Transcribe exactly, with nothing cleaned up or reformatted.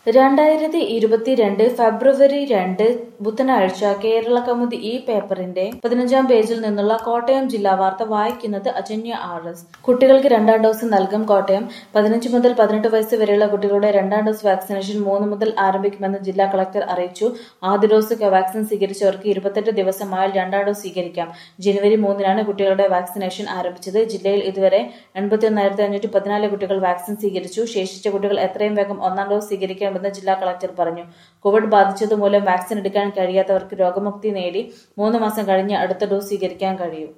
രണ്ടായിരത്തി ഇരുപത്തിരണ്ട് ഫെബ്രുവരി രണ്ട് ബുധനാഴ്ച കേരളകൗമുദി ഈ പേപ്പറിന്റെ പതിനഞ്ചാം പേജിൽ നിന്നുള്ള കോട്ടയം ജില്ലാ വാർത്ത വായിക്കുന്നത് അജന്യ ആർ എസ്. കുട്ടികൾക്ക് രണ്ടാം ഡോസ് നൽകും. കോട്ടയം പതിനഞ്ച് മുതൽ പതിനെട്ട് വയസ്സ് വരെയുള്ള കുട്ടികളുടെ രണ്ടാം ഡോസ് വാക്സിനേഷൻ മൂന്ന് മുതൽ ആരംഭിക്കുമെന്ന് ജില്ലാ കളക്ടർ അറിയിച്ചു. ആദ്യ ഡോസ് വാക്സിൻ സ്വീകരിച്ചവർക്ക് ഇരുപത്തെട്ട് ദിവസമായാൽ രണ്ടാം ഡോസ് സ്വീകരിക്കാം. ജനുവരി മൂന്നിനാണ് കുട്ടികളുടെ വാക്സിനേഷൻ ആരംഭിച്ചത്. ജില്ലയിൽ ഇതുവരെ എൺപത്തിയൊന്നായിരത്തി അഞ്ഞൂറ്റി പതിനാല് കുട്ടികൾ വാക്സിൻ സ്വീകരിച്ചു. ശേഷിച്ച കുട്ടികൾ എത്രയും വേഗം ഒന്നാം ഡോസ് സ്വീകരിക്കണമെന്ന് ജില്ലാ കളക്ടർ പറഞ്ഞു. കോവിഡ് ബാധിച്ചതുമൂലം വാക്സിൻ എടുക്കാൻ കഴിയാത്തവർക്ക് രോഗമുക്തി നേടി മൂന്ന് മാസം കഴിഞ്ഞ് അടുത്ത ഡോസ് സ്വീകരിക്കാൻ കഴിയും.